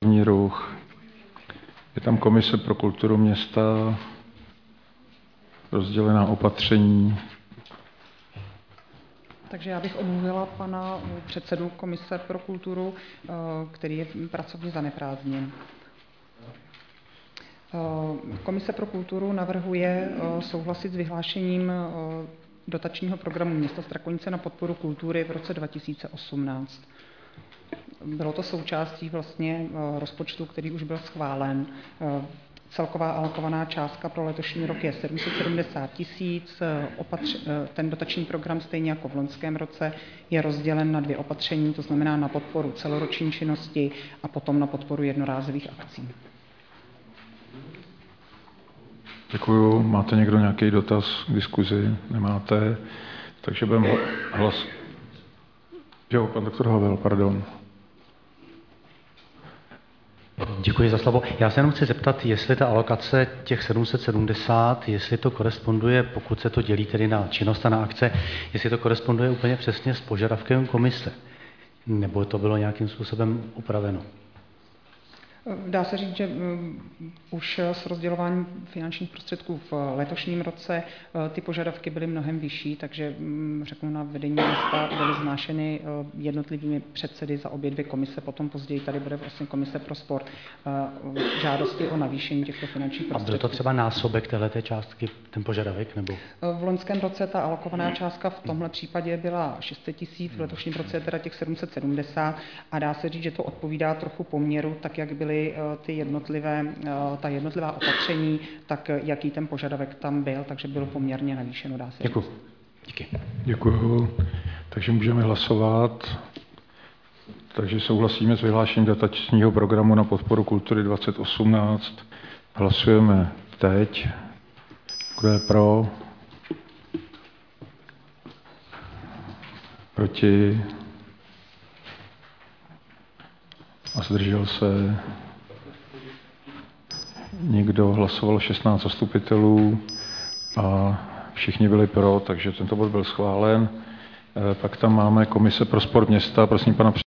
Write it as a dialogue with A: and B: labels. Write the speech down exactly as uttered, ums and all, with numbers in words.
A: ruch. Je tam komise pro kulturu města, rozdělená opatření.
B: Takže já bych omluvila pana předsedu komise pro kulturu, který je pracovně zaneprázdněn. Komise pro kulturu navrhuje souhlasit s vyhlášením dotačního programu města Strakonice na podporu kultury v roce dva tisíce osmnáct. Bylo to součástí vlastně rozpočtu, který už byl schválen. Celková alokovaná částka pro letošní rok je sedm set sedmdesát tisíc. Ten dotační program, stejně jako v loňském roce, je rozdělen na dvě opatření, to znamená na podporu celoroční činnosti a potom na podporu jednorázových akcí.
A: Děkuju. Máte někdo nějaký dotaz k diskuzi? Nemáte? Takže budeme hlas... Jo, pan doktor Havel, pardon.
C: Děkuji za slovo. Já se jenom chci zeptat, jestli ta alokace těch sedm set sedmdesát, jestli to koresponduje, pokud se to dělí tedy na činnost a na akce, jestli to koresponduje úplně přesně s požadavkem komise, nebo to bylo nějakým způsobem upraveno.
B: Dá se říct, že už s rozdělováním finančních prostředků v letošním roce ty požadavky byly mnohem vyšší, takže řeknu na vedení města byly znášeny jednotlivými předsedy za obě dvě komise, potom později tady bude vlastně komise pro sport žádosti o navýšení těchto finančních prostředků.
C: A byl to třeba násobek téhleté částky, ten požadavek? Nebo?
B: V loňském roce ta alokovaná částka v tomhle případě byla šest set tisíc, v letošním roce je teda těch sedm set sedmdesát a dá se říct, že to odpovídá trochu poměru, tak jak byly ty jednotlivé, ta jednotlivá opatření, tak jaký ten požadavek tam byl, takže bylo poměrně navýšeno, dá se říct.
C: Děkuji. Díky.
A: Děkuju. Takže můžeme hlasovat. Takže souhlasíme s vyhlášením dotačního programu na podporu kultury dvacet osmnáct. Hlasujeme teď. Kdo je pro? Proti? A zdržel se? Někdo, hlasoval šestnáct zastupitelů a všichni byli pro, takže tento bod byl schválen. Pak tam máme komise pro sport města. Prosím pana